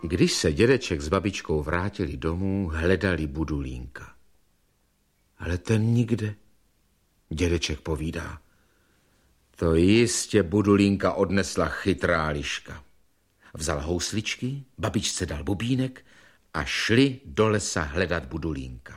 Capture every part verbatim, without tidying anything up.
Když se dědeček s babičkou vrátili domů, hledali Budulínka. Ale ten nikde. Dědeček povídá: to jistě Budulínka odnesla chytrá liška. Vzal housličky, babičce dal bubínek a šli do lesa hledat Budulínka.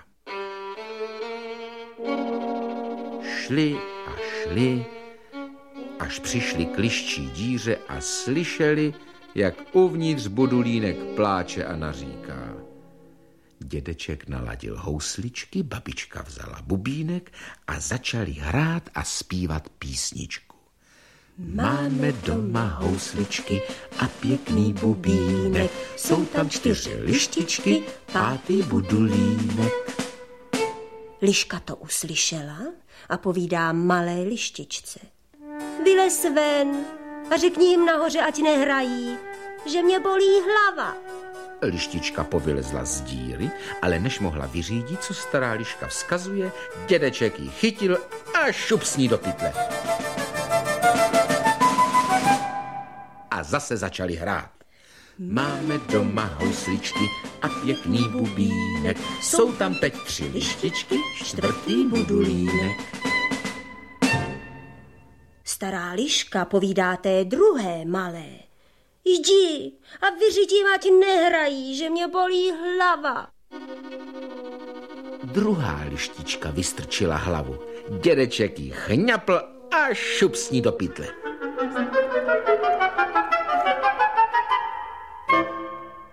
Šli a šli, až přišli k liščí díře a slyšeli, jak uvnitř Budulínek pláče a naříká. Dědeček naladil housličky, babička vzala bubínek a začali hrát a zpívat písničku. Máme doma housličky a pěkný bubínek, jsou tam čtyři lištičky, pátý Budulínek. Liška to uslyšela a povídá malé lištičce: vylez ven a řekni jim nahoře, ať nehrají, že mě bolí hlava. Lištička povylezla z díry, ale než mohla vyřídit, co stará liška vzkazuje, dědeček ji chytil a šup s ní do pytle. A zase začali hrát. Máme doma housličky a pěkný bubínek, jsou tam teď tři lištičky, čtvrtý Budulínek. Stará liška povídá té druhé malé: jdi a vyřidím, ať nehrají, že mě bolí hlava. Druhá lištička vystrčila hlavu. Dědeček ji chňapl a šup s ní do pytle.